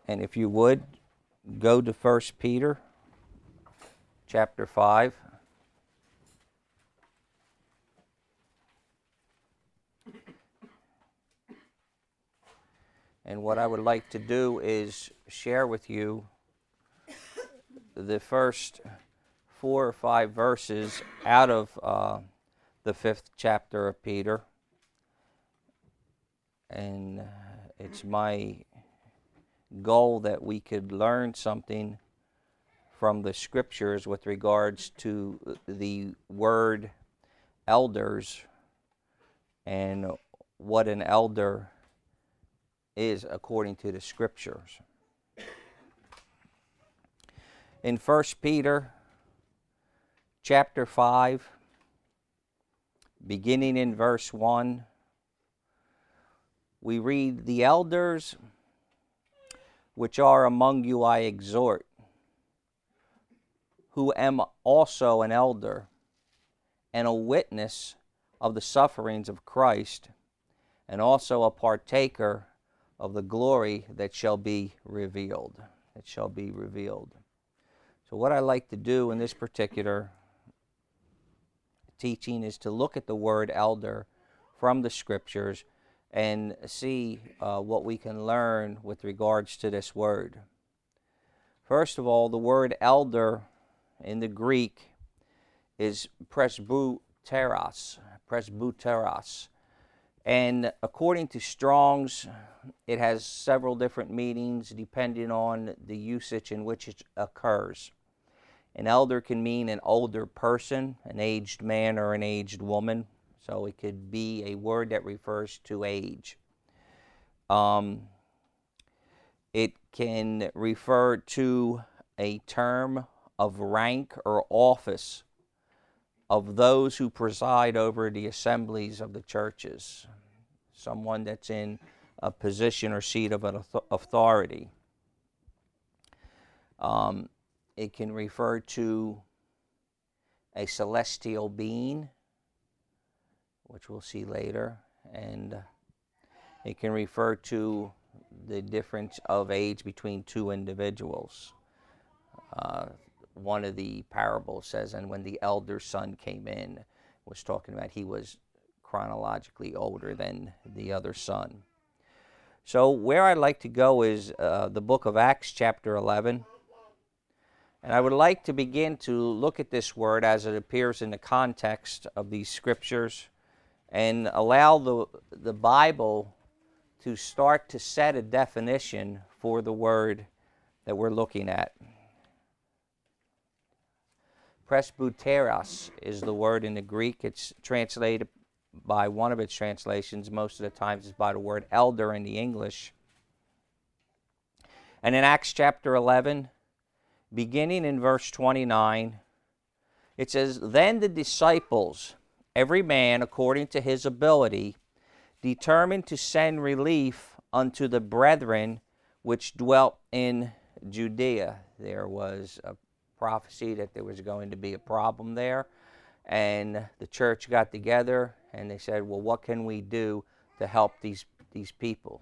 And if you would, go to 1 Peter chapter 5. And what I would like to do is share with you the first 4 or 5 verses out of the 5th chapter of Peter. And it's my goal that we could learn something from the scriptures with regards to the word elders and what an elder is according to the scriptures. In 1 Peter chapter 5, beginning in verse 1, we read, "The elders which are among you I exhort, who am also an elder, and a witness of the sufferings of Christ, and also a partaker of the glory that shall be revealed." It shall be revealed. So what I like to do in this particular teaching is to look at the word elder from the scriptures and see what we can learn with regards to this word. First of all, the word elder in the Greek is presbyteros. And according to Strong's, it has several different meanings depending on the usage in which it occurs. An elder can mean an older person, an aged man or an aged woman. So it could be a word that refers to age. It can refer to a term of rank or office of those who preside over the assemblies of the churches. Someone that's in a position or seat of authority. It can refer to a celestial being, which we'll see later, and it can refer to the difference of age between two individuals. One of the parables says, and when the elder son came in, was talking about he was chronologically older than the other son. So where I'd like to go is the book of Acts chapter 11. And I would like to begin to look at this word as it appears in the context of these scriptures and allow the Bible to start to set a definition for the word that we're looking at. Presbyteros is the word in the Greek. It's translated by one of its translations. Most of the times it's by the word elder in the English. And in Acts chapter 11, beginning in verse 29, it says, "Then the disciples, every man according to his ability, determined to send relief unto the brethren which dwelt in Judea." There was a prophecy that there was going to be a problem there, and the church got together and they said, well, what can we do to help these people?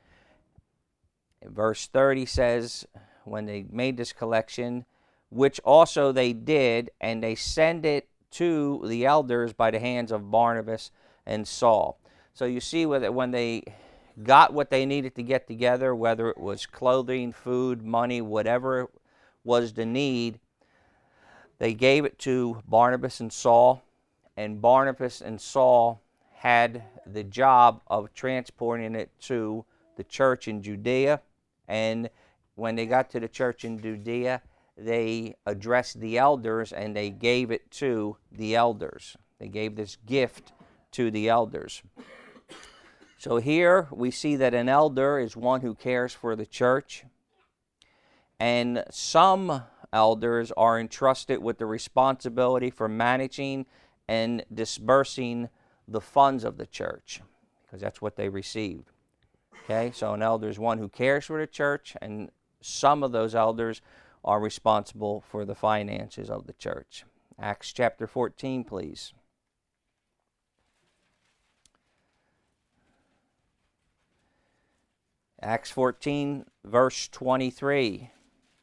Verse 30 says, when they made this collection, which also they did, and they sent it to the elders by the hands of Barnabas and Saul. So you see when they got what they needed to get together, whether it was clothing, food, money, whatever was the need, they gave it to Barnabas and Saul, and Barnabas and Saul had the job of transporting it to the church in Judea. And when they got to the church in Judea, they addressed the elders and they gave it to the elders. They gave this gift to the elders. So here we see that an elder is one who cares for the church, and some elders are entrusted with the responsibility for managing and dispersing the funds of the church, because that's what they received. Okay, so an elder is one who cares for the church, and some of those elders are responsible for the finances of the church. Acts chapter 14, please. Acts 14, verse 23.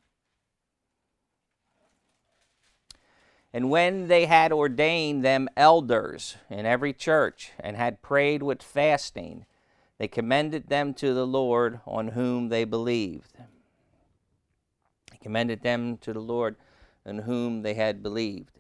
And when they had ordained them elders in every church, and had prayed with fasting, they commended them to the Lord on whom they believed. They commended them to the Lord on whom they had believed.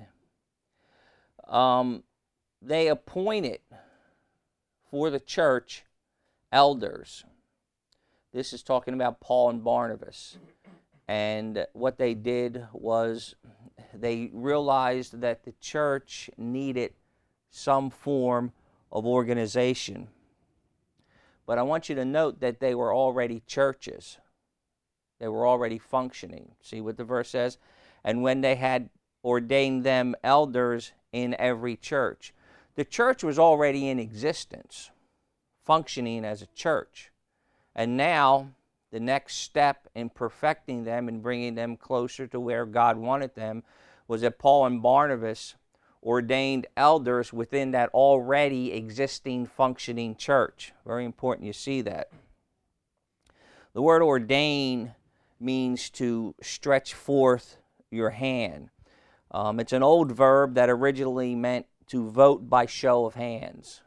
They appointed for the church elders. This is talking about Paul and Barnabas. And what they did was they realized that the church needed some form of organization. But I want you to note that they were already churches. They were already functioning. See what the verse says? And when they had ordained them elders in every church. The church was already in existence, functioning as a church. And now, the next step in perfecting them and bringing them closer to where God wanted them was that Paul and Barnabas ordained elders within that already existing, functioning church. Very important you see that. The word ordain means to stretch forth your hand. It's an old verb that originally meant to vote by show of hands,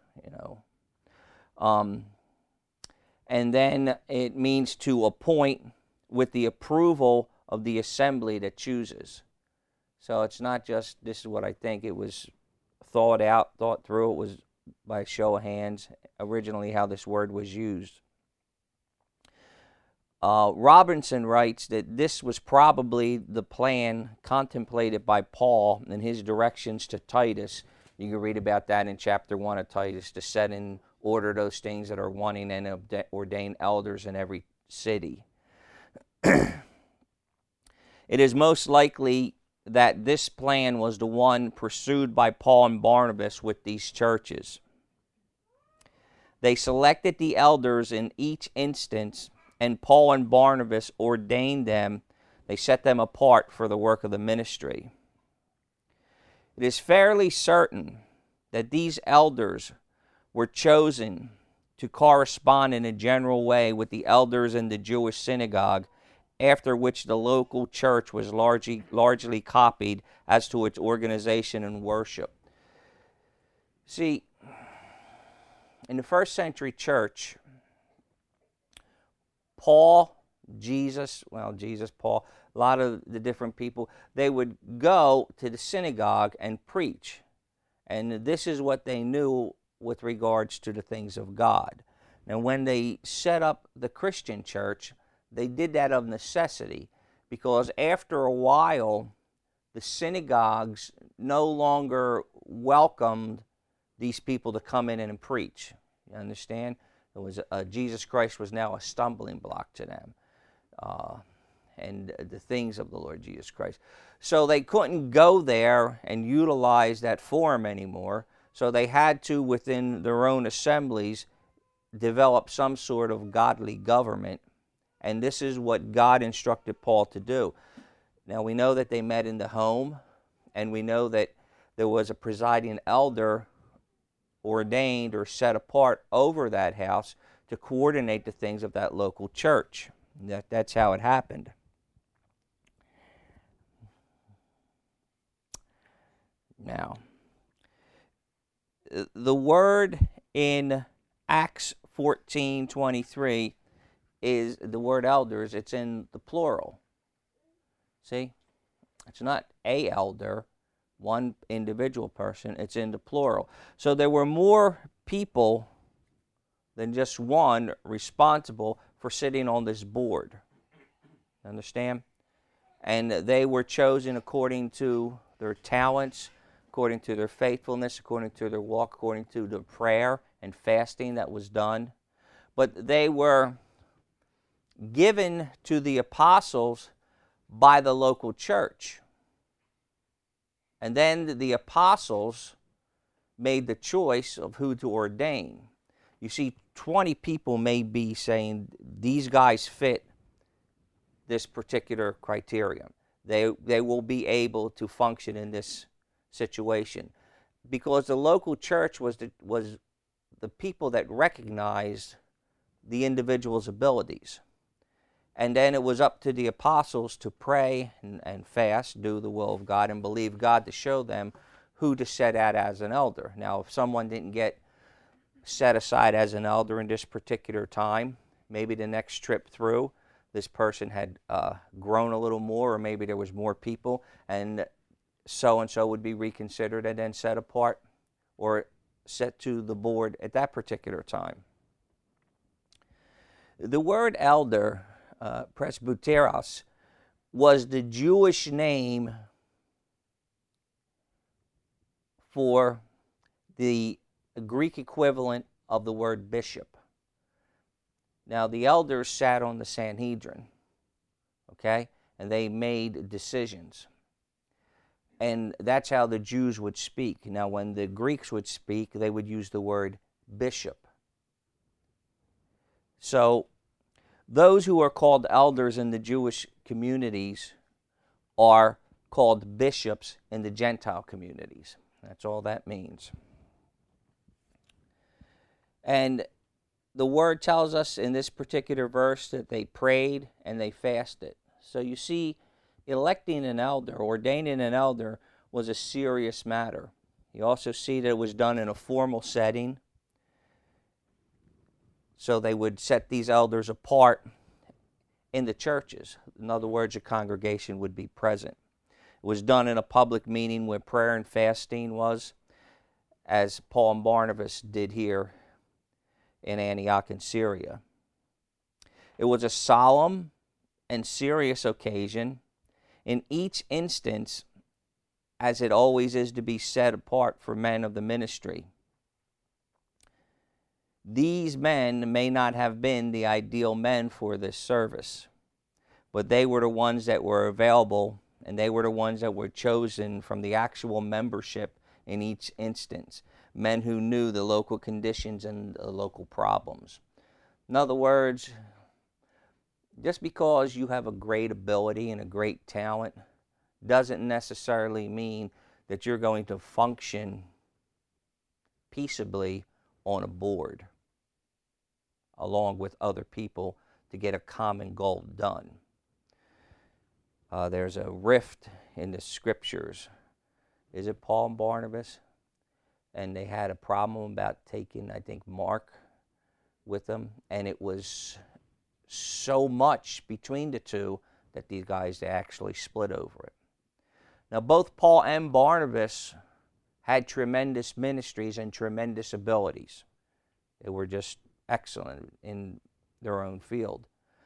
and then it means to appoint with the approval of the assembly that chooses. So it's not just, this is what I think, it was thought through, it was by show of hands, originally how this word was used. Robinson writes that this was probably the plan contemplated by Paul in his directions to Titus. You can read about that in chapter 1 of Titus, to set in order those things that are wanting and ordain elders in every city. It is most likely that this plan was the one pursued by Paul and Barnabas with these churches. They selected the elders in each instance, and Paul and Barnabas ordained them. They set them apart for the work of the ministry. It is fairly certain that these elders were chosen to correspond in a general way with the elders in the Jewish synagogue, after which the local church was largely copied as to its organization and worship. See, in the first century church, Paul, Paul, a lot of the different people, they would go to the synagogue and preach. And this is what they knew with regards to the things of God. Now, when they set up the Christian church, they did that of necessity, because after a while, the synagogues no longer welcomed these people to come in and preach. You understand? It was Jesus Christ was now a stumbling block to them, and the things of the Lord Jesus Christ. So they couldn't go there and utilize that forum anymore. So they had to, within their own assemblies, develop some sort of godly government. And this is what God instructed Paul to do. Now, we know that they met in the home, and we know that there was a presiding elder ordained or set apart over that house to coordinate the things of that local church. That's how it happened. Now, the word in Acts 14:23 is the word elders. It's in the plural. See? It's not a elder, one individual person. It's in the plural. So there were more people than just one responsible for sitting on this board. Understand? And they were chosen according to their talents, according to their faithfulness, according to their walk, according to the prayer and fasting that was done. But they were given to the apostles by the local church. And then the apostles made the choice of who to ordain. You see, 20 people may be saying, these guys fit this particular criterion. They will be able to function in this situation, because the local church was the people that recognized the individual's abilities. And then it was up to the apostles to pray and fast, do the will of God, and believe God to show them who to set out as an elder. Now, if someone didn't get set aside as an elder in this particular time, maybe the next trip through, this person had grown a little more, or maybe there was more people, and so would be reconsidered and then set apart or set to the board at that particular time. The word elder, presbyteros, was the Jewish name for the Greek equivalent of the word bishop. Now, the elders sat on the Sanhedrin, okay, and they made decisions. And that's how the Jews would speak. Now, when the Greeks would speak, they would use the word bishop. So, those who are called elders in the Jewish communities are called bishops in the Gentile communities. That's all that means. And the word tells us in this particular verse that they prayed and they fasted. So you see, electing an elder, ordaining an elder, was a serious matter. You also see that it was done in a formal setting. So they would set these elders apart in the churches. In other words, a congregation would be present. It was done in a public meeting where prayer and fasting was, as Paul and Barnabas did here in Antioch in Syria. It was a solemn and serious occasion. In each instance, as it always is to be set apart for men of the ministry. These men may not have been the ideal men for this service, but they were the ones that were available, and they were the ones that were chosen from the actual membership in each instance. Men who knew the local conditions and the local problems. In other words, just because you have a great ability and a great talent doesn't necessarily mean that you're going to function peaceably on a board along with other people to get a common goal done. There's a rift in the scriptures. Is it Paul and Barnabas? And they had a problem about taking, I think, Mark with them. And it was so much between the two that these guys, they actually split over it. Now, both Paul and Barnabas had tremendous ministries and tremendous abilities. They were just excellent in their own field.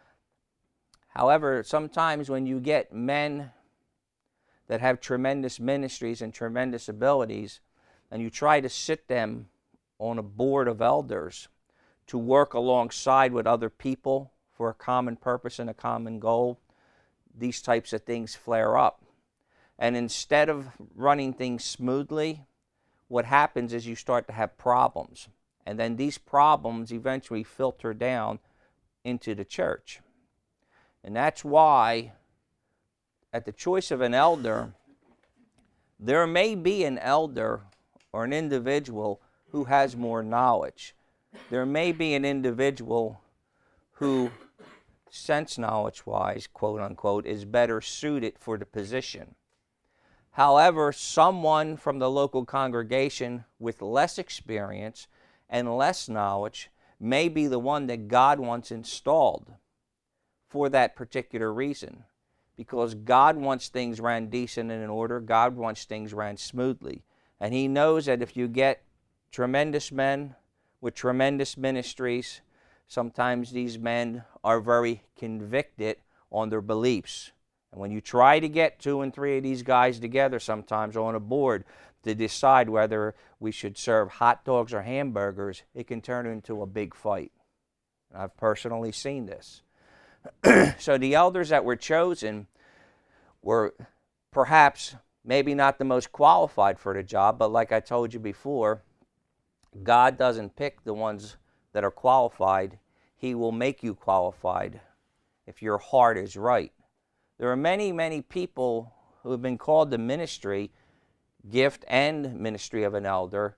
However, sometimes when you get men that have tremendous ministries and tremendous abilities, and you try to sit them on a board of elders to work alongside with other people for a common purpose and a common goal, these types of things flare up. And instead of running things smoothly, what happens is you start to have problems. And then these problems eventually filter down into the church. And that's why, at the choice of an elder, there may be an elder or an individual who has more knowledge. There may be an individual who, sense knowledge-wise, quote unquote, is better suited for the position. However, someone from the local congregation with less experience and less knowledge may be the one that God wants installed for that particular reason. Because God wants things ran decent and in order. God wants things ran smoothly. And He knows that if you get tremendous men with tremendous ministries, sometimes these men are very convicted on their beliefs. And when you try to get 2 and 3 of these guys together sometimes on a board to decide whether we should serve hot dogs or hamburgers, it can turn into a big fight. And I've personally seen this. So the elders that were chosen were perhaps maybe not the most qualified for the job, but like I told you before, God doesn't pick the ones that are qualified. He will make you qualified if your heart is right. There are many, many people who have been called to ministry, gift and ministry of an elder,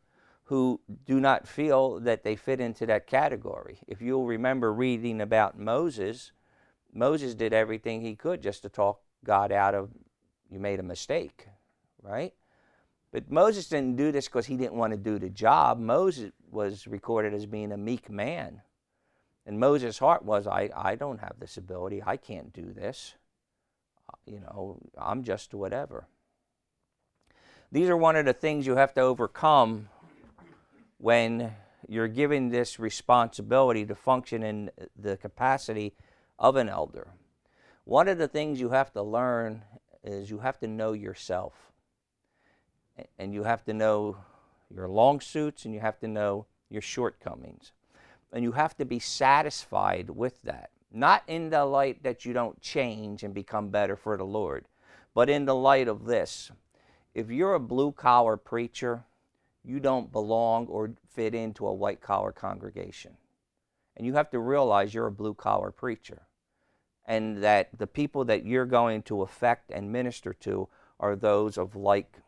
who do not feel that they fit into that category. If you'll remember reading about Moses, Moses did everything he could just to talk God out of, you made a mistake, right? But Moses didn't do this because he didn't want to do the job. Moses was recorded as being a meek man. And Moses' heart was, I don't have this ability. I can't do this. I'm just whatever. These are one of the things you have to overcome when you're given this responsibility to function in the capacity of an elder. One of the things you have to learn is you have to know yourself. And you have to know your long suits, and you have to know your shortcomings. And you have to be satisfied with that. Not in the light that you don't change and become better for the Lord, but in the light of this. If you're a blue-collar preacher, you don't belong or fit into a white-collar congregation. And you have to realize you're a blue-collar preacher, and that the people that you're going to affect and minister to are those of like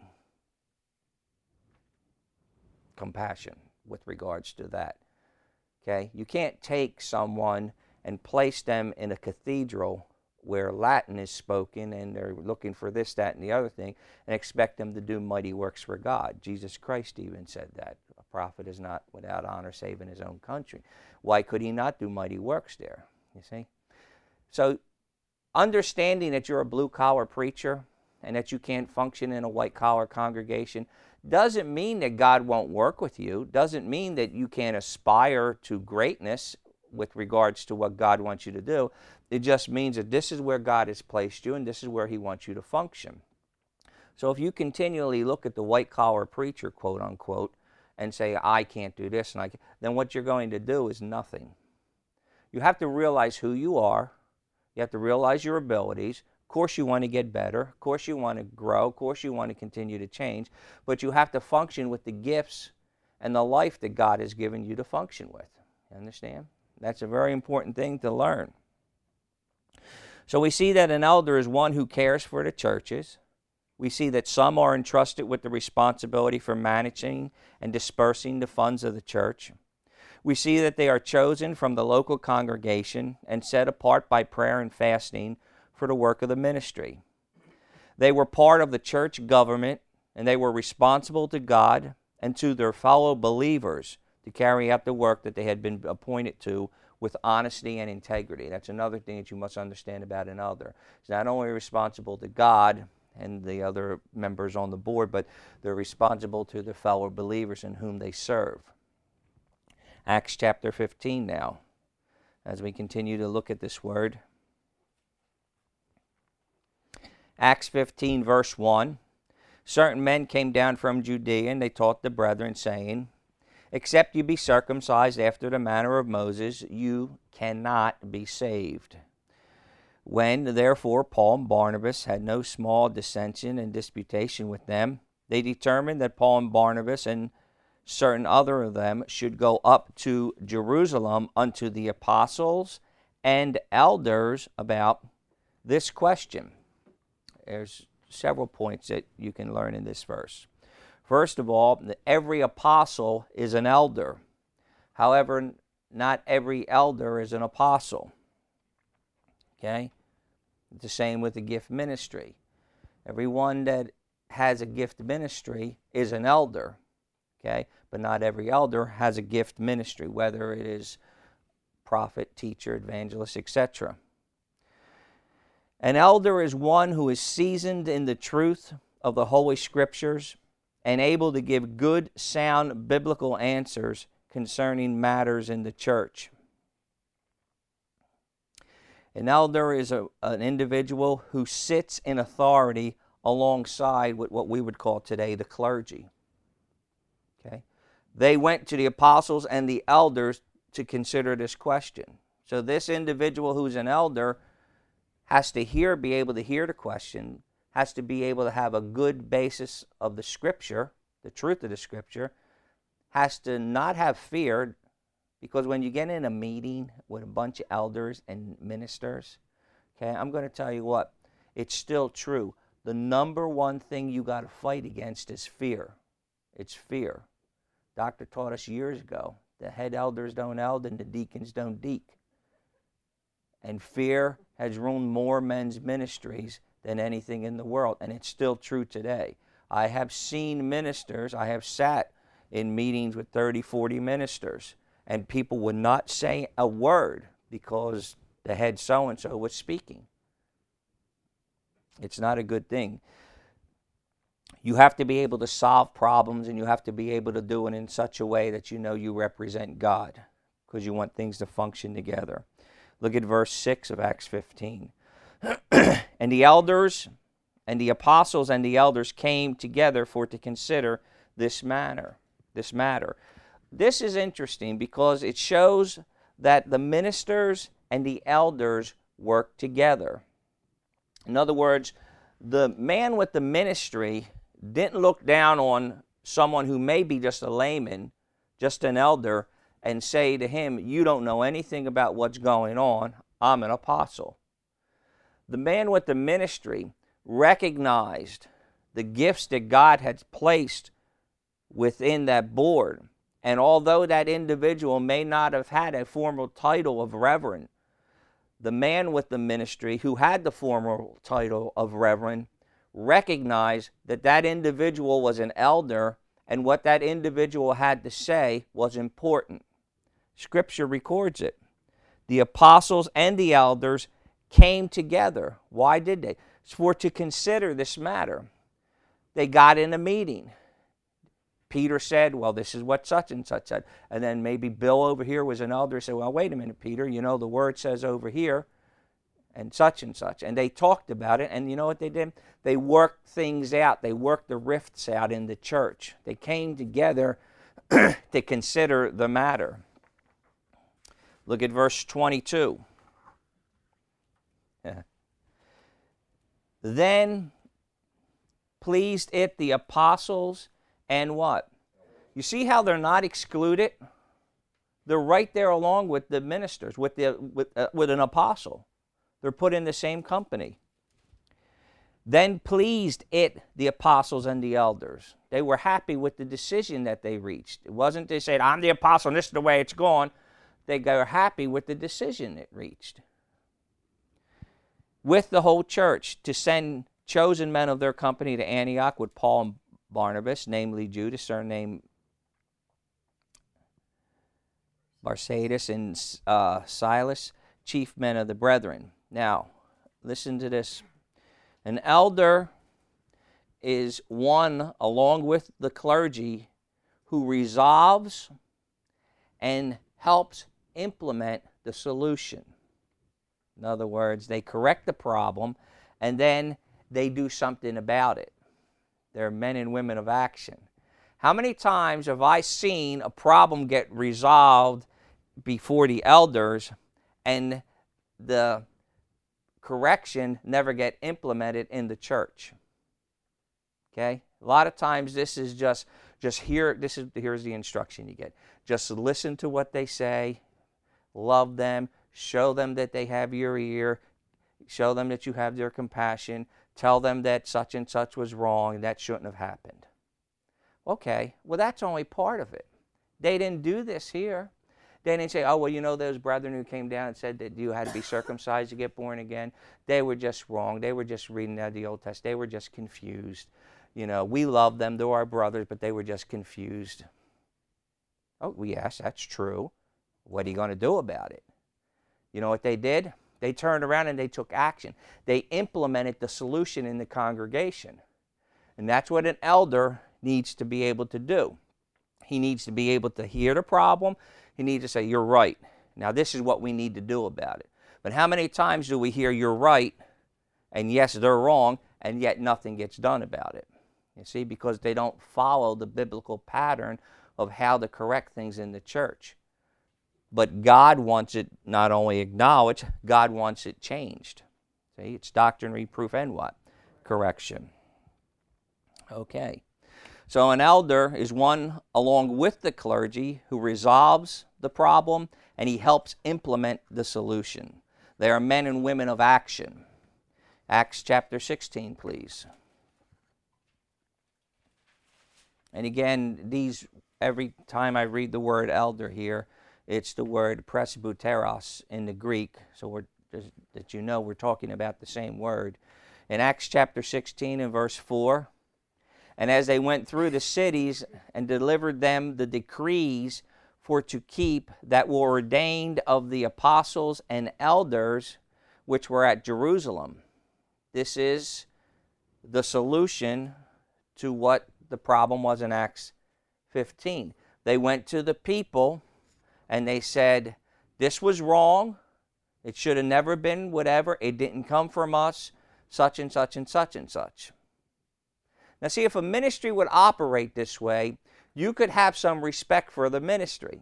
compassion with regards to that. Okay? You can't take someone and place them in a cathedral where Latin is spoken and they're looking for this, that, and the other thing, and expect them to do mighty works for God. Jesus Christ even said that. A prophet is not without honor save in his own country. Why could he not do mighty works there? You see? So, understanding that you're a blue-collar preacher and that you can't function in a white-collar congregation doesn't mean that God won't work with you, doesn't mean that you can't aspire to greatness with regards to what God wants you to do. It just means that this is where God has placed you and this is where he wants you to function. So if you continually look at the white-collar preacher, quote unquote, and say, I can't do this, and then what you're going to do is nothing. You have to realize who you are. You have to realize your abilities. Of course you want to get better. Of course you want to grow. Of course you want to continue to change. But you have to function with the gifts and the life that God has given you to function with. You understand? That's a very important thing to learn. So we see that an elder is one who cares for the churches. We see that some are entrusted with the responsibility for managing and dispersing the funds of the church. We see that they are chosen from the local congregation and set apart by prayer and fasting for the work of the ministry. They were part of the church government, and they were responsible to God and to their fellow believers to carry out the work that they had been appointed to with honesty and integrity. That's another thing that you must understand about an elder. It's not only responsible to God and the other members on the board, but they're responsible to their fellow believers in whom they serve. Acts chapter 15 now, as we continue to look at this word. Acts 15, verse 1. Certain men came down from Judea, and they taught the brethren, saying, Except you be circumcised after the manner of Moses, you cannot be saved. When, therefore, Paul and Barnabas had no small dissension and disputation with them, they determined that Paul and Barnabas and certain other of them should go up to Jerusalem unto the apostles and elders about this question. There's several points that you can learn in this verse. First of all, every apostle is an elder. However, not every elder is an apostle. Okay? It's the same with the gift ministry. Everyone that has a gift ministry is an elder. Okay? But not every elder has a gift ministry, whether it is prophet, teacher, evangelist, etc. An elder is one who is seasoned in the truth of the Holy Scriptures and able to give good, sound, biblical answers concerning matters in the church. An elder is an individual who sits in authority alongside with what we would call today the clergy. Okay? They went to the apostles and the elders to consider this question. So this individual who's an elder has to be able to hear the question, has to be able to have a good basis of the Scripture, the truth of the Scripture, has to not have fear, because when you get in a meeting with a bunch of elders and ministers, okay, I'm going to tell you what, it's still true. The number one thing you got to fight against is fear. It's fear. Doctor taught us years ago, the head elders don't eld and the deacons don't deek. And fear has ruined more men's ministries than anything in the world, and it's still true today. I have seen ministers, I have sat in meetings with 30, 40 ministers, and people would not say a word because the head so-and-so was speaking. It's not a good thing. You have to be able to solve problems, and you have to be able to do it in such a way that you know you represent God, because you want things to function together. Look at verse 6 of Acts 15. And the elders and the apostles and the elders came together for to consider this matter. This is interesting because it shows that the ministers and the elders work together. In other words, the man with the ministry didn't look down on someone who may be just a layman, just an elder, and say to him, you don't know anything about what's going on. I'm an apostle. The man with the ministry recognized the gifts that God had placed within that board. And although that individual may not have had a formal title of reverend, the man with the ministry who had the formal title of reverend recognized that that individual was an elder, and what that individual had to say was important. Scripture records it. The apostles and the elders came together. Why did they? It's for to consider this matter. They got in a meeting. Peter said, well, this is what such and such said. And then maybe Bill over here was an elder, said, well, wait a minute, Peter, you know, the word says over here and such and such. And they talked about it, and you know what they did? They worked things out. They worked the rifts out in the church. They came together to consider the matter. Look at verse 22. Then pleased it the apostles and what? You see how they're not excluded? They're right there along with the ministers, with an apostle. They're put in the same company. Then pleased it the apostles and the elders. They were happy with the decision that they reached. It wasn't they said, I'm the apostle and this is the way it's going. They were happy with the decision it reached. With the whole church to send chosen men of their company to Antioch with Paul and Barnabas, namely Judas, surnamed Barsabbas, and Silas, chief men of the brethren. Now, listen to this. An elder is one, along with the clergy, who resolves and helps implement the solution. In other words, they correct the problem, and then they do something about it. They're men and women of action. How many times have I seen a problem get resolved before the elders and the correction never get implemented in the church? Okay? A lot of times this is just here's the instruction you get. Just listen to what they say, love them, show them that they have your ear, show them that you have their compassion, tell them that such and such was wrong and that shouldn't have happened. Okay, well that's only part of it. They didn't do this here. They didn't say, oh, well, you know those brethren who came down and said that you had to be circumcised to get born again? They were just wrong. They were just reading out of the Old Testament. They were just confused. You know, we love them. They're our brothers, but they were just confused. Oh, yes, that's true. What are you going to do about it? You know what they did? They turned around and they took action. They implemented the solution in the congregation. And that's what an elder needs to be able to do. He needs to be able to hear the problem. He needs to say, you're right. Now this is what we need to do about it. But how many times do we hear you're right, and yes, they're wrong, and yet nothing gets done about it? You see, because they don't follow the biblical pattern of how to correct things in the church. But God wants it not only acknowledged, God wants it changed. See, it's doctrine, reproof, and what? Correction. Okay. So an elder is one along with the clergy who resolves the problem and he helps implement the solution. They are men and women of action. Acts chapter 16, please. And again, these every time I read the word elder here, it's the word presbyteros in the Greek. So just that you know, we're talking about the same word. In Acts chapter 16 and verse 4, and as they went through the cities and delivered them the decrees for to keep that were ordained of the apostles and elders which were at Jerusalem. This is the solution to what the problem was in Acts 15. They went to the people and they said, this was wrong. It should have never been whatever. It didn't come from us, such and such and such and such. Now see, if a ministry would operate this way, you could have some respect for the ministry.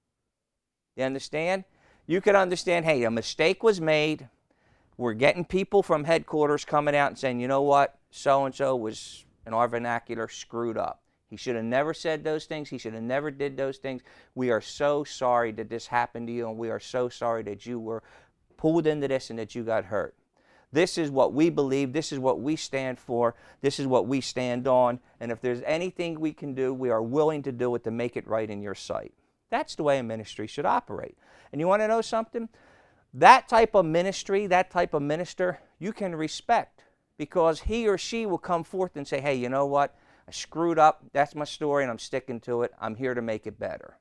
You understand? You could understand, hey, a mistake was made. We're getting people from headquarters coming out and saying, you know what, so-and-so was, in our vernacular, screwed up. He should have never said those things. He should have never did those things. We are so sorry that this happened to you, and we are so sorry that you were pulled into this and that you got hurt. This is what we believe. This is what we stand for. This is what we stand on. And if there's anything we can do, we are willing to do it to make it right in your sight. That's the way a ministry should operate. And you want to know something? That type of ministry, that type of minister, you can respect, because he or she will come forth and say, hey, you know what? I screwed up. That's my story, and I'm sticking to it. I'm here to make it better.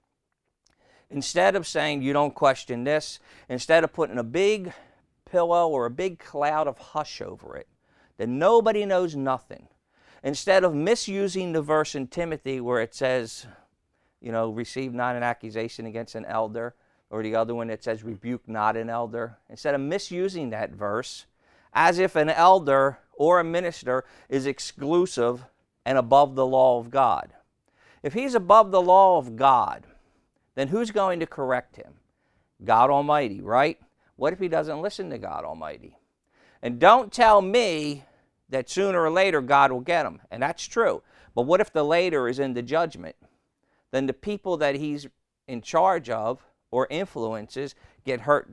Instead of saying you don't question this, instead of putting a big pillow or a big cloud of hush over it, that nobody knows nothing, instead of misusing the verse in Timothy where it says, you know, receive not an accusation against an elder, or the other one that says rebuke not an elder, instead of misusing that verse as if an elder or a minister is exclusive and above the law of God. If he's above the law of God, then who's going to correct him? God Almighty, right? What if he doesn't listen to God Almighty? And don't tell me that sooner or later God will get him. And that's true. But what if the later is in the judgment? Then the people that he's in charge of or influences get hurt.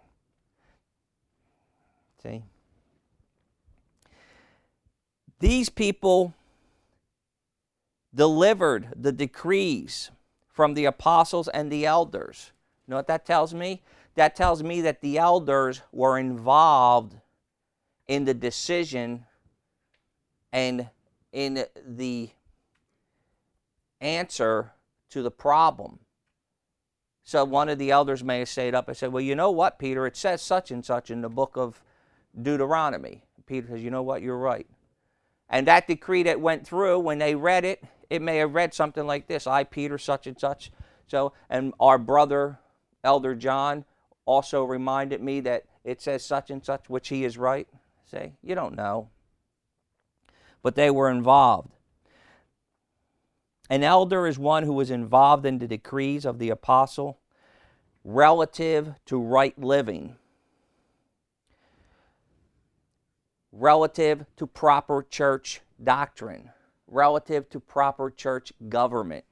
See? These people delivered the decrees from the apostles and the elders. You know what that tells me? That tells me that the elders were involved in the decision and in the answer to the problem. So one of the elders may have stayed up and said, well, you know what, Peter, it says such and such in the book of Deuteronomy. Peter says, you know what, you're right. And that decree that went through, when they read it, it may have read something like this: I, Peter, such and such. So, and our brother, Elder John, also reminded me that it says such and such, which he is right. Say, you don't know. But they were involved. An elder is one who was involved in the decrees of the apostle relative to right living, relative to proper church doctrine, relative to proper church government.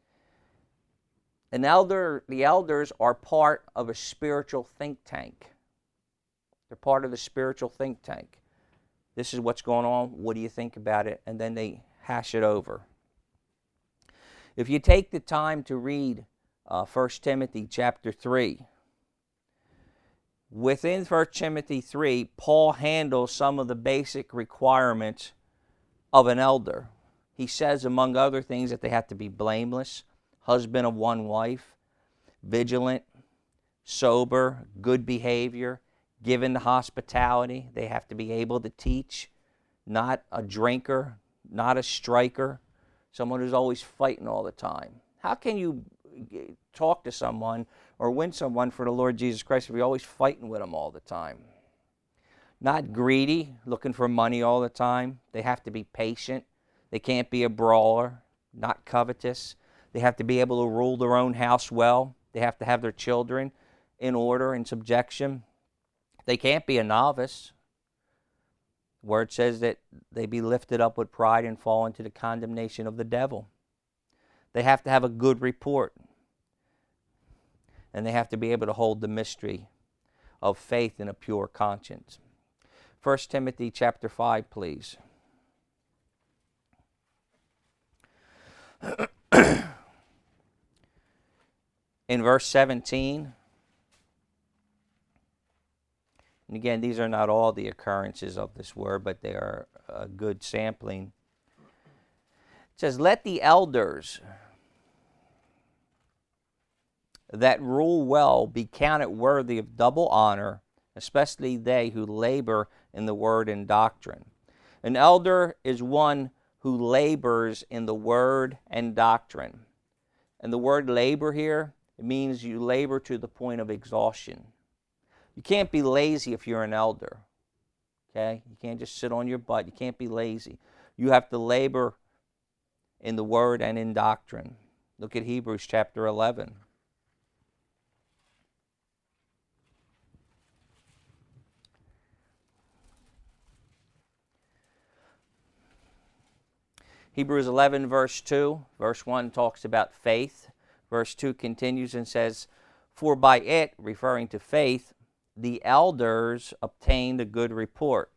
The elders are part of a spiritual think tank. They're part of the spiritual think tank. This is what's going on. What do you think about it? And then they hash it over. If you take the time to read 1 Timothy chapter 3, within 1 Timothy 3, Paul handles some of the basic requirements of an elder. He says, among other things, that they have to be blameless, husband of one wife, vigilant, sober, good behavior, given to hospitality. They have to be able to teach, not a drinker, not a striker, someone who's always fighting all the time. How can you talk to someone or win someone for the Lord Jesus Christ if you're always fighting with them all the time? Not greedy, looking for money all the time. They have to be patient. They can't be a brawler, not covetous. They have to be able to rule their own house well. They have to have their children in order and subjection. They can't be a novice. The word says that they be lifted up with pride and fall into the condemnation of the devil. They have to have a good report. And they have to be able to hold the mystery of faith in a pure conscience. 1 Timothy chapter 5, please. in verse 17, and again, these are not all the occurrences of this word, but they are a good sampling. It says, let the elders that rule well be counted worthy of double honor, especially they who labor in the word and doctrine. An elder is one who labors in the word and doctrine. And the word labor here, it means you labor to the point of exhaustion. You can't be lazy if you're an elder. Okay? You can't just sit on your butt. You can't be lazy. You have to labor in the word and in doctrine. Look at Hebrews chapter 11. Hebrews 11 verse 2. Verse 1 talks about faith. Verse 2 continues and says, for by it, referring to faith, the elders obtained a good report.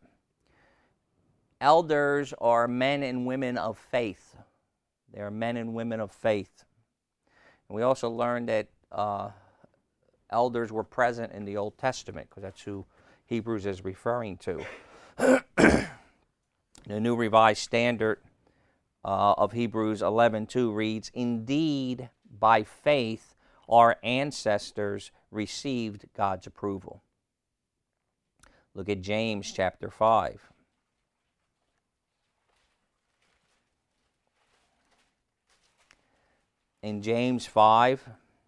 Elders are men and women of faith. They are men and women of faith. And we also learned that elders were present in the Old Testament, because that's who Hebrews is referring to. The New Revised Standard of Hebrews 11:2 reads, indeed, by faith our ancestors received God's approval. Look at James chapter 5. In James 5,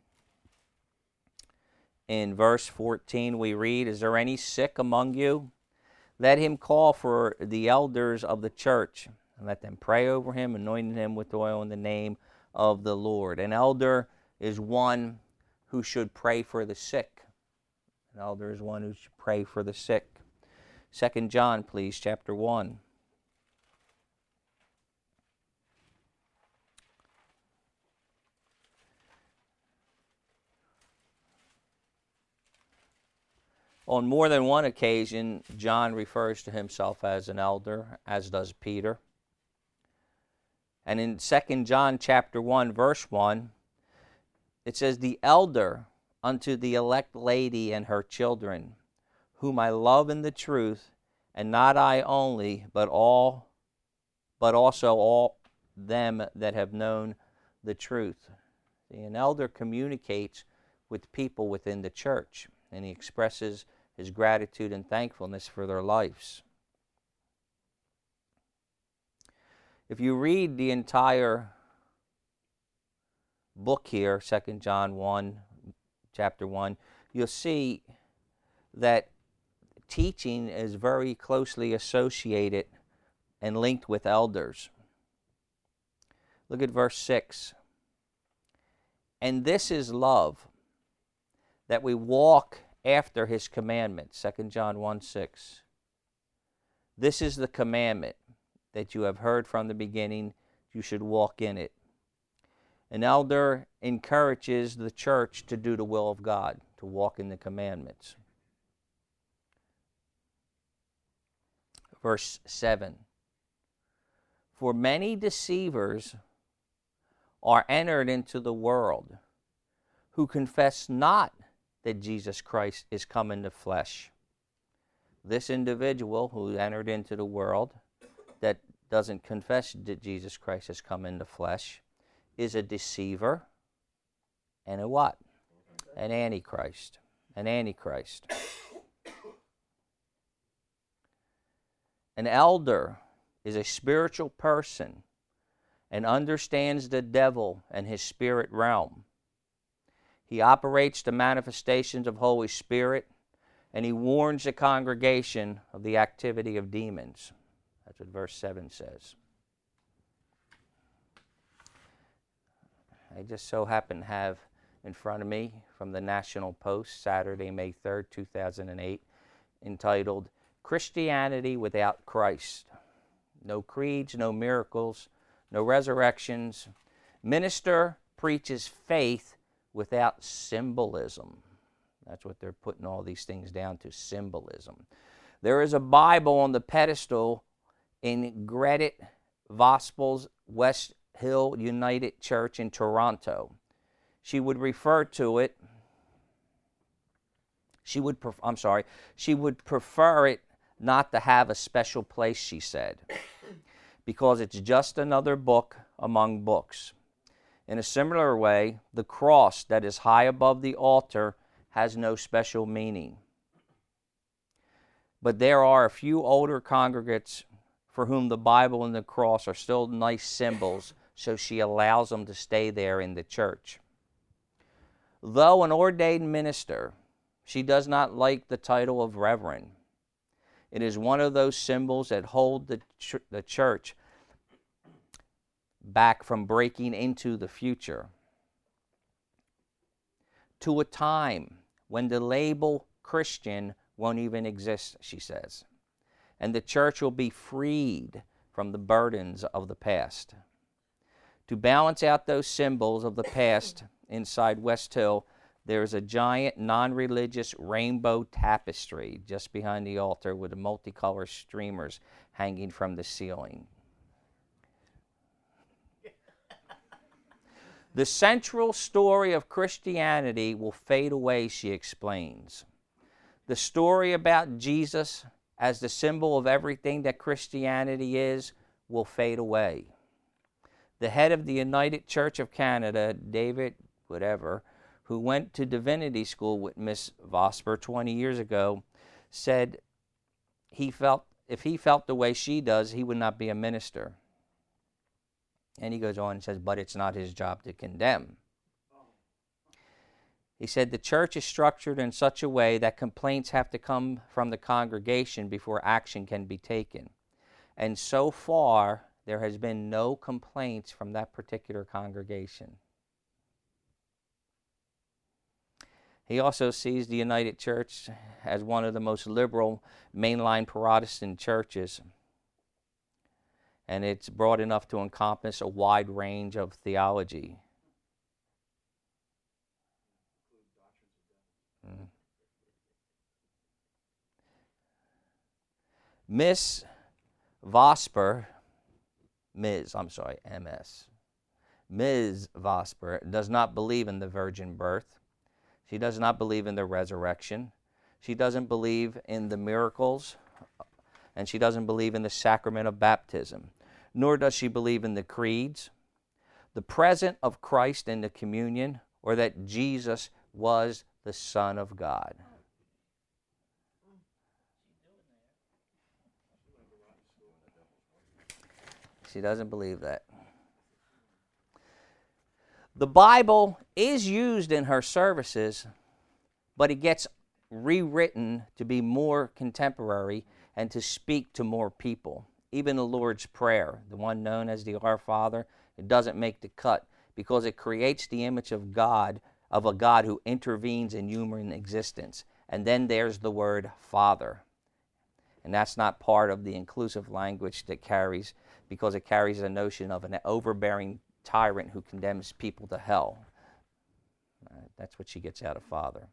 in verse 14, we read, is there any sick among you? Let him call for the elders of the church, and let them pray over him, anointing him with oil in the name of the Lord. An elder is one who should pray for the sick. An elder is one who should pray for the sick. 2 John, please, chapter 1. On more than one occasion, John refers to himself as an elder, as does Peter. And in 2 John chapter 1, verse 1, it says, the elder unto the elect lady and her children, whom I love in the truth, and not I only, but also all them that have known the truth. See, an elder communicates with people within the church, and he expresses his gratitude and thankfulness for their lives. If you read the entire book here, 2 John 1, chapter 1, you'll see that teaching is very closely associated and linked with elders. Look at verse 6. And this is love, that we walk after his commandments. 2 John 1, 6. This is the commandment that you have heard from the beginning. You should walk in it. An elder encourages the church to do the will of God, to walk in the commandments. Verse 7. For many deceivers are entered into the world, who confess not that Jesus Christ is come in the flesh. This individual who entered into the world that doesn't confess that Jesus Christ has come in the flesh is a deceiver and a what? An antichrist. An antichrist. An elder is a spiritual person and understands the devil and his spirit realm. He operates the manifestations of Holy Spirit, and he warns the congregation of the activity of demons. That's what verse 7 says. I just so happen to have in front of me from the National Post, Saturday, May 3rd, 2008, entitled, Christianity Without Christ. No creeds, no miracles, no resurrections. Minister preaches faith without symbolism. That's what they're putting all these things down to, symbolism. There is a Bible on the pedestal in Gredit Vosbles West Hill United Church in Toronto. she would refer to it, she would prefer it not to have a special place, she said, because it's just another book among books. In a similar way, the cross that is high above the altar has no special meaning. But there are a few older congregates for whom the Bible and the cross are still nice symbols, so she allows them to stay there in the church. Though an ordained minister, she does not like the title of reverend. It is one of those symbols that hold the church back from breaking into the future, to a time when the label Christian won't even exist, she says, and the church will be freed from the burdens of the past. To balance out those symbols of the past inside West Hill, there is a giant non-religious rainbow tapestry just behind the altar with the multicolored streamers hanging from the ceiling. The central story of Christianity will fade away, she explains. The story about Jesus as the symbol of everything that Christianity is will fade away. The head of the United Church of Canada, David whatever, who went to divinity school with Miss Vosper 20 years ago, said if he felt the way she does, he would not be a minister. And he goes on and says, but it's not his job to condemn. He said the church is structured in such a way that complaints have to come from the congregation before action can be taken. And so far, there has been no complaints from that particular congregation. He also sees the United Church as one of the most liberal mainline Protestant churches, and it's broad enough to encompass a wide range of theology. Ms. Vosper does not believe in the virgin birth. She does not believe in the resurrection. She doesn't believe in the miracles, and she doesn't believe in the sacrament of baptism, nor does she believe in the creeds, the presence of Christ in the communion, or that Jesus was the Son of God. She doesn't believe that. The Bible is used in her services, but it gets rewritten to be more contemporary and to speak to more people. Even the Lord's Prayer, the one known as the Our Father, it doesn't make the cut because it creates the image of God, of a God who intervenes in human existence. And then there's the word Father. And that's not part of the inclusive language that carries, because it carries a notion of an overbearing tyrant who condemns people to hell. That's what she gets out of Father.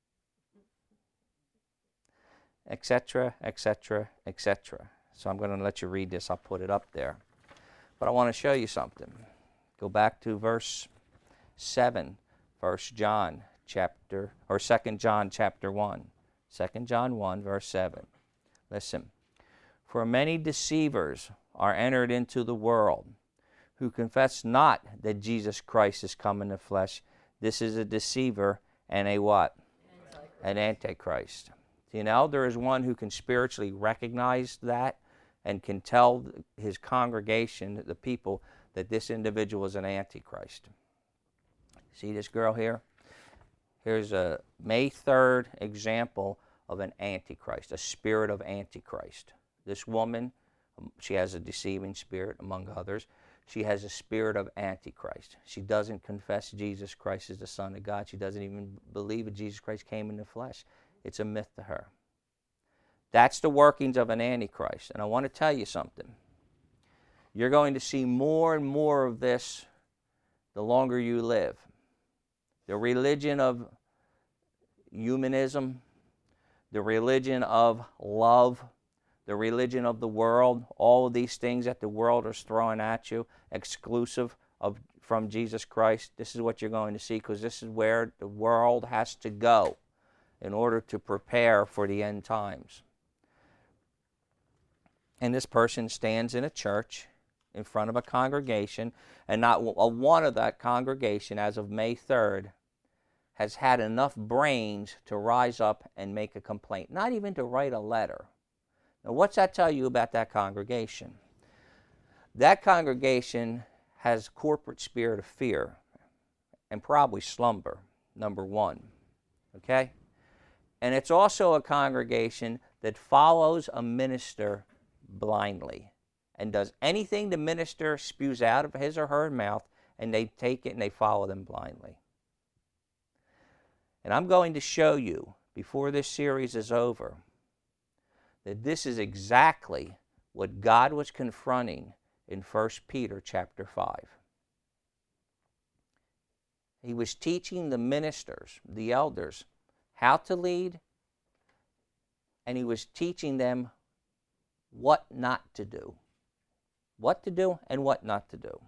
Etc., etc., etc. So I'm going to let you read this. I'll put it up there. But I want to show you something. Go back to verse 7, 1 John chapter, or 2 John chapter 1. 2 John 1, verse 7. Listen. For many deceivers are entered into the world, who confess not that Jesus Christ is come in the flesh. This is a deceiver and a what? An antichrist. You know, there is one who can spiritually recognize that and can tell his congregation, the people, that this individual is an antichrist. See this girl here? Here's a May 3rd example of an antichrist, a spirit of antichrist. This woman, she has a deceiving spirit, among others. She has a spirit of antichrist. She doesn't confess Jesus Christ as the Son of God. She doesn't even believe that Jesus Christ came in the flesh. It's a myth to her. That's the workings of an antichrist. And I want to tell you something. You're going to see more and more of this the longer you live. The religion of humanism, the religion of love, the religion of the world, all of these things that the world is throwing at you, exclusive of from Jesus Christ, this is what you're going to see, because this is where the world has to go in order to prepare for the end times. And this person stands in a church in front of a congregation, and not one of that congregation, as of May 3rd, has had enough brains to rise up and make a complaint, not even to write a letter. Now, what's that tell you about that congregation? That congregation has corporate spirit of fear and probably slumber, number one. Okay? And it's also a congregation that follows a minister blindly and does anything the minister spews out of his or her mouth, and they take it and they follow them blindly. And I'm going to show you, before this series is over, that this is exactly what God was confronting in 1 Peter chapter 5. He was teaching the ministers, the elders, how to lead, and he was teaching them what not to do. What to do and what not to do.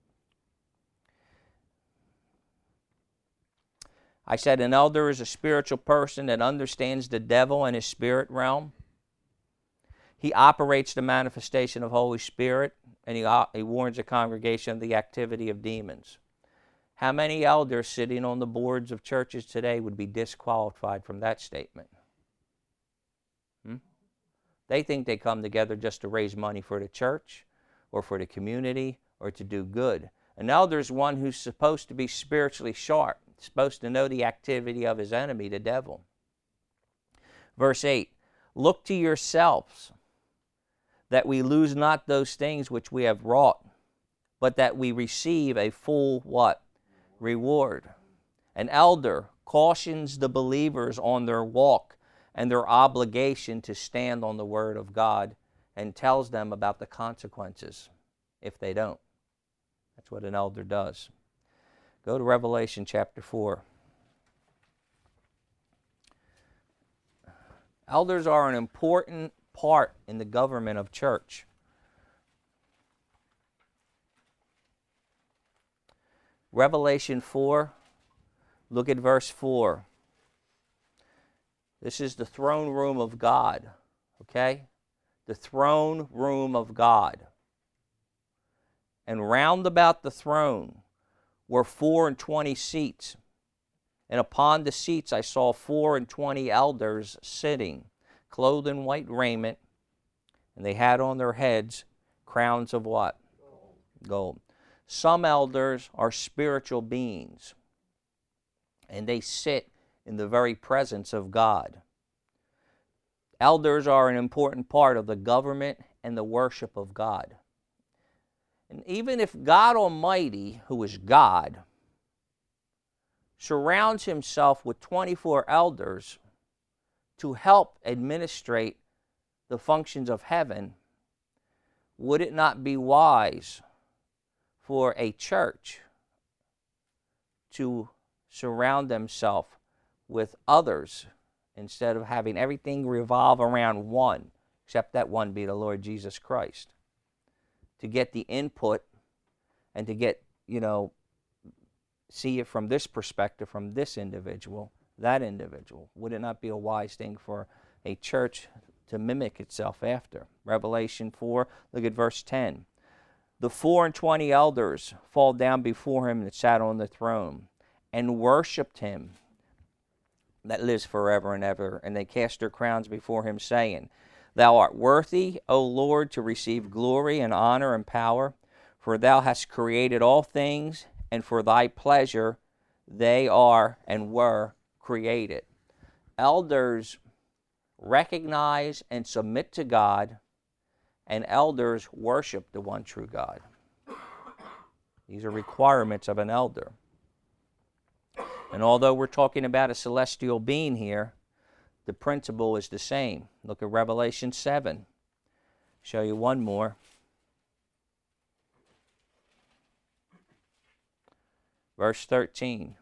I said an elder is a spiritual person that understands the devil and his spirit realm. He operates the manifestation of Holy Spirit, and he warns the congregation of the activity of demons. How many elders sitting on the boards of churches today would be disqualified from that statement? They think they come together just to raise money for the church or for the community or to do good. An elder is one who's supposed to be spiritually sharp, supposed to know the activity of his enemy, the devil. Verse 8, look to yourselves, that we lose not those things which we have wrought, but that we receive a full what? Reward. An elder cautions the believers on their walk and their obligation to stand on the Word of God, and tells them about the consequences if they don't. That's what an elder does. Go to Revelation chapter 4. Elders are an important part in the government of church. Revelation 4, look at verse 4. This is the throne room of God, okay? The throne room of God. And round about the throne were 24 seats. And upon the seats I saw 24 elders sitting, clothed in white raiment, and they had on their heads crowns of what? Gold. Some elders are spiritual beings, and they sit in the very presence of God. Elders are an important part of the government and the worship of God. And even if God Almighty, who is God, surrounds himself with 24 elders to help administrate the functions of heaven, would it not be wise for a church to surround themselves with others instead of having everything revolve around one, except that one be the Lord Jesus Christ, to get the input and to get, see it from this perspective, from this individual, that individual? Would it not be a wise thing for a church to mimic itself after? Revelation 4, look at verse 10. The 24 elders fall down before him that sat on the throne and worshipped him that lives forever and ever. And they cast their crowns before him, saying, Thou art worthy, O Lord, to receive glory and honor and power, for thou hast created all things, and for thy pleasure they are and were created. Elders recognize and submit to God, and elders worship the one true God. These are requirements of an elder. And although we're talking about a celestial being here, the principle is the same. Look at Revelation 7. Show you one more. Verse 13.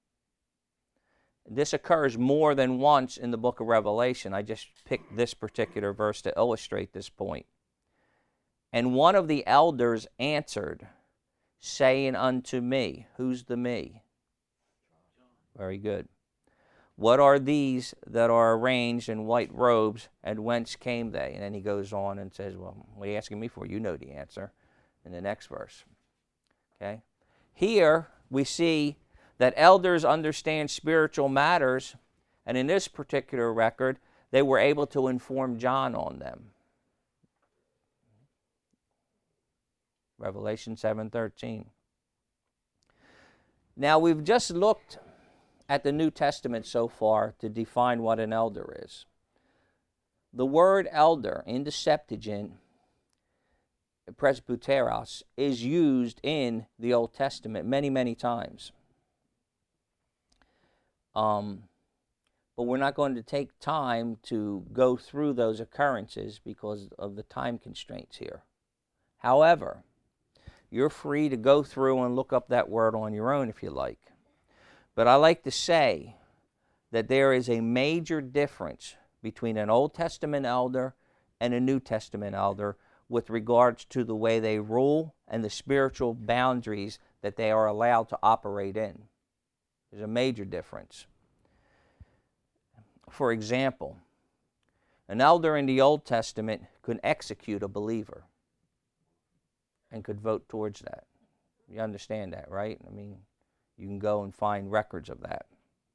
This occurs more than once in the book of Revelation. I just picked this particular verse to illustrate this point. And one of the elders answered saying unto me. Who's the me? Very good. What are these that are arranged in white robes, and whence came they? And then he goes on and says, well, what are you asking me for? You know the answer in the next verse. Okay? Here we see that elders understand spiritual matters, and in this particular record, they were able to inform John on them. Revelation 7:13. Now we've just looked at the New Testament so far to define what an elder is. The word elder in the Septuagint, presbyteros, is used in the Old Testament many, many times. But we're not going to take time to go through those occurrences because of the time constraints here. However, you're free to go through and look up that word on your own if you like. But I like to say that there is a major difference between an Old Testament elder and a New Testament elder with regards to the way they rule and the spiritual boundaries that they are allowed to operate in. There's a major difference. For example, an elder in the Old Testament could execute a believer and could vote towards that. You understand that, right? I mean, you can go and find records of that.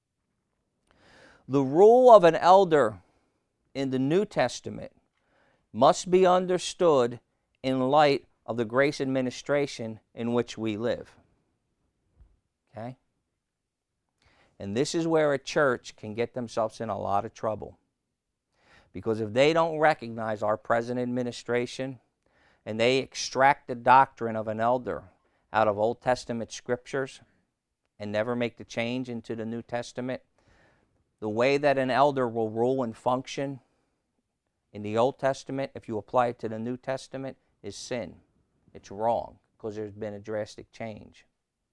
The rule of an elder in the New Testament must be understood in light of the grace administration in which we live. Okay? And this is where a church can get themselves in a lot of trouble. Because if they don't recognize our present administration and they extract the doctrine of an elder out of Old Testament scriptures and never make the change into the New Testament, the way that an elder will rule and function in the Old Testament, if you apply it to the New Testament, is sin. It's wrong because there's been a drastic change.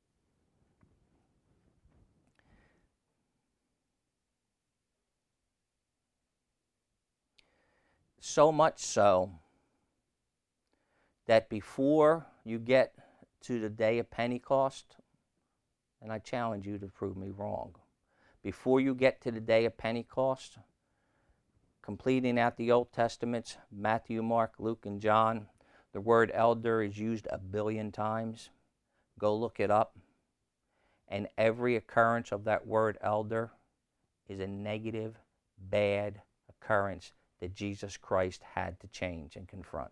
So much so that before you get to the day of Pentecost, and I challenge you to prove me wrong, before you get to the day of Pentecost, completing out the Old Testaments, Matthew, Mark, Luke, and John, the word elder is used 1 billion times. Go look it up. And every occurrence of that word elder is a negative, bad occurrence that Jesus Christ had to change and confront.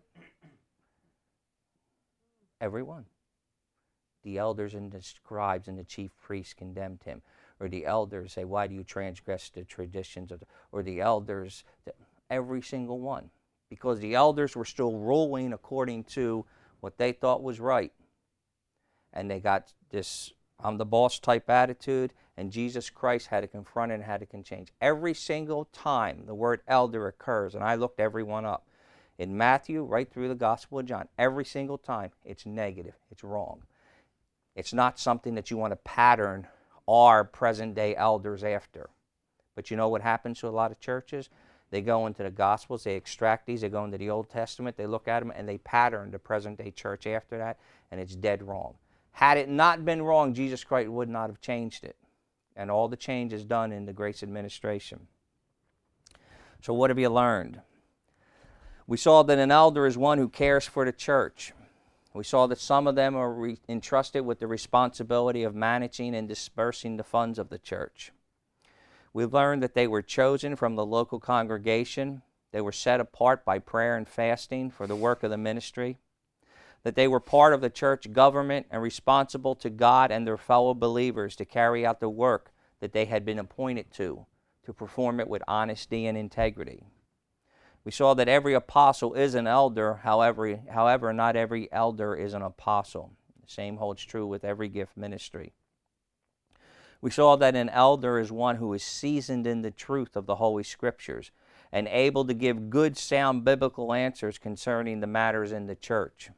Every one. The elders and the scribes and the chief priests condemned him. Or the elders say, why do you transgress the traditions of or the elders, every single one. Because the elders were still ruling according to what they thought was right. And they got this I'm the boss type attitude, and Jesus Christ had to confront it and had to change. Every single time the word elder occurs, and I looked every one up, in Matthew, right through the Gospel of John, every single time it's negative, it's wrong. It's not something that you want to pattern our present-day elders after. But you know what happens to a lot of churches? They go into the Gospels, they extract these, they go into the Old Testament, they look at them, and they pattern the present-day church after that, and it's dead wrong. Had it not been wrong, Jesus Christ would not have changed it. And all the change is done in the grace administration. So what have you learned? We saw that an elder is one who cares for the church. We saw that some of them are entrusted with the responsibility of managing and dispersing the funds of the church. We've learned that they were chosen from the local congregation. They were set apart by prayer and fasting for the work of the ministry. That they were part of the church government and responsible to God and their fellow believers to carry out the work that they had been appointed to perform it with honesty and integrity. We saw that every apostle is an elder, however, not every elder is an apostle. The same holds true with every gift ministry. We saw that an elder is one who is seasoned in the truth of the Holy Scriptures and able to give good, sound biblical answers concerning the matters in the church.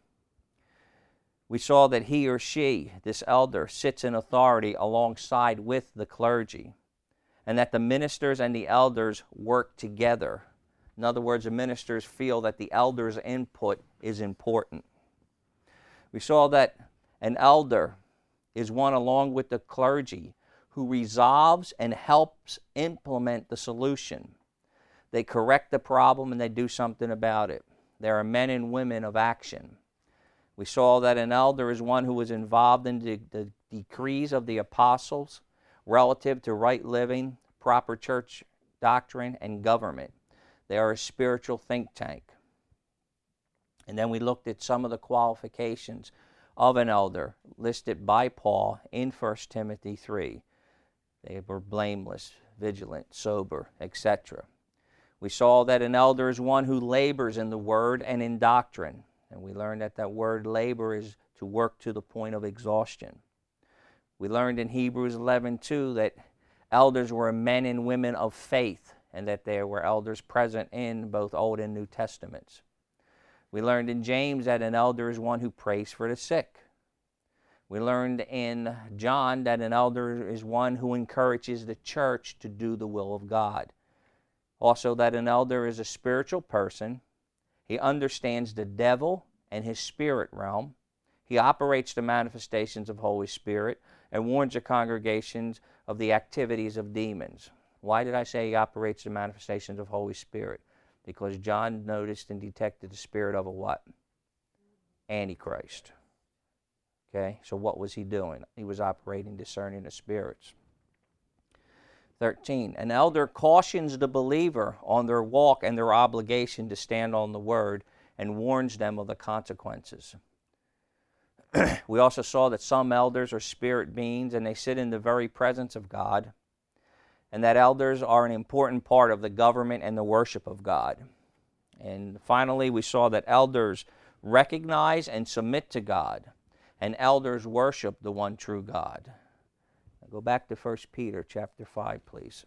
We saw that he or she, this elder, sits in authority alongside with the clergy, and that the ministers and the elders work together. In other words, the ministers feel that the elders' input is important. We saw that An elder is one along with the clergy who resolves and helps implement the solution. They correct the problem and they do something about it. They are men and women of action. We saw that an elder is one who was involved in the decrees of the apostles relative to right living, proper church doctrine, and government. They are a spiritual think tank. And then we looked at some of the qualifications of an elder listed by Paul in 1 Timothy 3. They were blameless, vigilant, sober, etc. We saw that an elder is one who labors in the word and in doctrine. And we learned that that word labor is to work to the point of exhaustion. We learned in Hebrews 11:2 that elders were men and women of faith, and that there were elders present in both Old and New Testaments. We learned in James that an elder is one who prays for the sick. We learned in John that an elder is one who encourages the church to do the will of God. Also, that an elder is a spiritual person. He understands the devil and his spirit realm. He operates the manifestations of Holy Spirit and warns the congregations of the activities of demons. Why did I say he operates the manifestations of Holy Spirit? Because John noticed and detected the spirit of a what? Antichrist. Okay, so what was he doing? He was operating discerning the spirits. 13, an elder cautions the believer on their walk and their obligation to stand on the word and warns them of the consequences. We also saw that some elders are spirit beings and they sit in the very presence of God, and that elders are an important part of the government and the worship of God. And finally, we saw that elders recognize and submit to God, and elders worship the one true God. Now go back to 1 Peter chapter 5, please.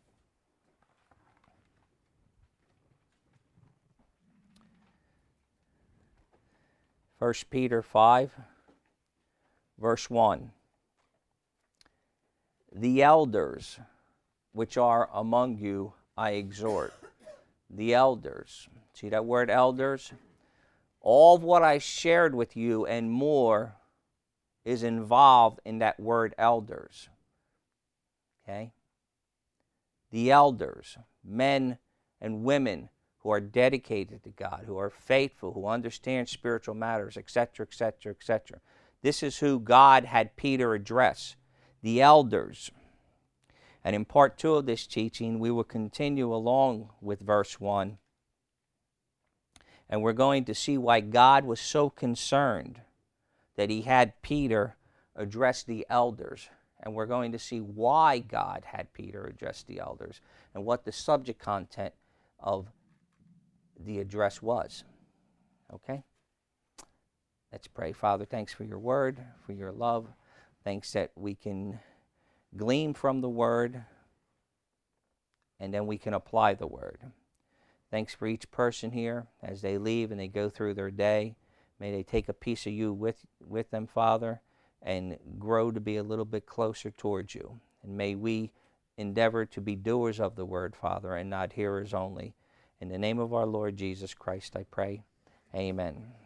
1 Peter 5, verse 1. The elders which are among you I exhort. The elders. See that word elders? All of what I shared with you and more is involved in that word elders. Okay? The elders, men and women who are dedicated to God, who are faithful, who understand spiritual matters, etc., etc., etc. This is who God had Peter address, the elders. And in part 2 of this teaching, we will continue along with verse 1. And we're going to see why God was so concerned that he had Peter address the elders. And we're going to see why God had Peter address the elders and what the subject content of the address was. Okay? Let's pray. Father, thanks for your word, for your love. Thanks that we can glean from the word and then we can apply the word. Thanks for each person here as they leave and they go through their day. May they take a piece of you with them, Father, and grow to be a little bit closer towards you. And may we endeavor to be doers of the word, Father, and not hearers only. In the name of our Lord Jesus Christ, I pray. Amen.